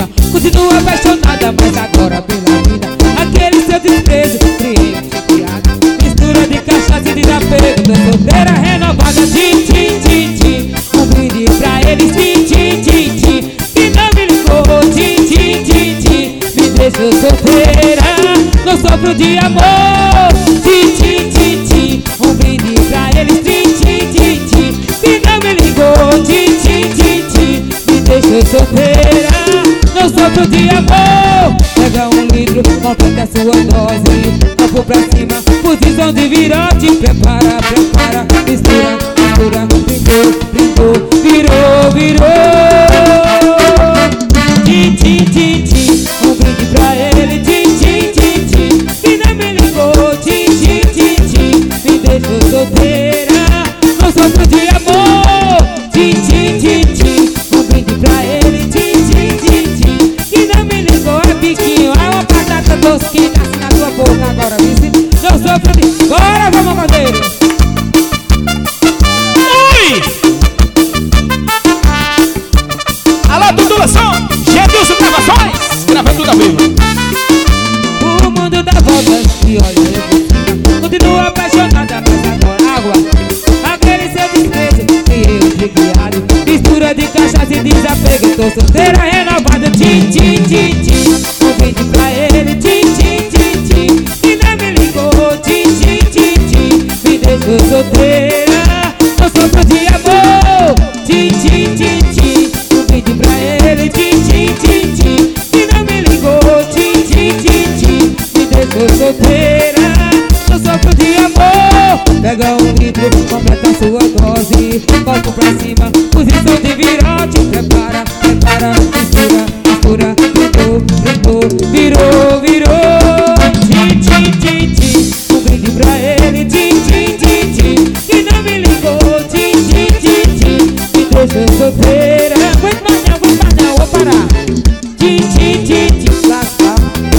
cima. Continua apaixonada, mas agora pela vida. Aquele seu desprezo, preenche piada. Mistura de cachaça e desapego. Tô solteira, renovada, tim, tim, tim, tim. Um brinde pra eles, tim, tim, tim, tim. Que não me ligou, tim, tim, tim, tim. Me deixou solteira, não sofro de amor, tim, tim, tim, tim. Um brinde pra eles, tim, tim, tim, tim. Que não me ligou, tim, tim, tim, tim. Me deixou solteira, não sofro de amor. Pega 1 litro, completa sua dose. Copo pra cima, posição de virote. Prepara, prepara, mistura, mistura. Brindou, brindou, virou, virou. Tim, tim, tim, tim. Um brinde pra ele, tim, tim, tim, tim. Que não me ligou, tim, tim, tim, tim. Me deixou solteira, não sofro de amor. Tim, tim, tim, tim. Um brinde pra ele, tim, tim, tim, tim. Que não me ligou, é biquinho, é uma batata doce que nasce na tua boca agora, vice. Não sofro de... Bora, vamos, Caldeiro! Ui! Alô, titulação! Gedilson Gravações! Gravando tudo ao vivo. O mundo dá voltas e olha eu por cima. Continua apaixonada, mas agora água. Aquele seu desprezo que eu fui criado. Mistura de cachaça e desapego. Tô solteira, renovada, tim, tim, tim, tim. Um brinde pra ele, tim, tim, tim, tim. Que não me ligou, tim, tim, tim, tim. Me deixou solteira, não sofro de amor, tim, tim, tim, tim. Um brinde pra ele, tim, tim, tim, tim. Que não me ligou, tim, tim, tim, tim. Me deixou solteira, não sofro de amor. Pega 1 litro, completa sua dose. Copo pra cima, posição de virote. Prepara, prepara, mistura, mistura. Brindou, brindou, virou, virou. Tim, tim, tim, tim. Um brinde pra ele, tim, tim, tim, tim. Que não me ligou, tim, tim, tim, tim. Me deixou solteira. Aguenta não, vou parar. Tim, tim, tim, tim. Lasca.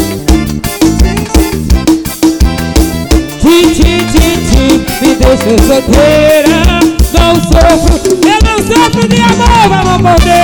Tim, tim, tim, tim. Me deixou solteira. Não sofro, eu não sofro de amor. Vamos poder.